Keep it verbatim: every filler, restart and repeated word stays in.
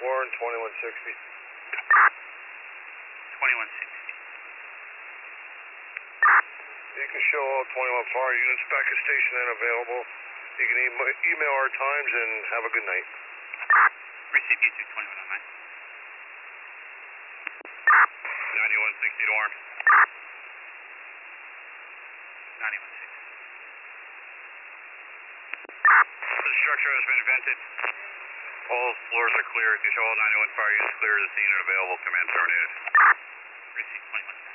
Warren, twenty-one sixty. twenty-one sixty. You can show all twenty-one fire units back at station and available. You can e email our times and have a good night. Receive you two, twenty-one oh nine. ninety-one sixty to Warren. ninety-one sixty. The structure has been vented. All floors are clear. If you show all ninety-one fire units clear, the scene and available. Command terminated. Receive twenty-one.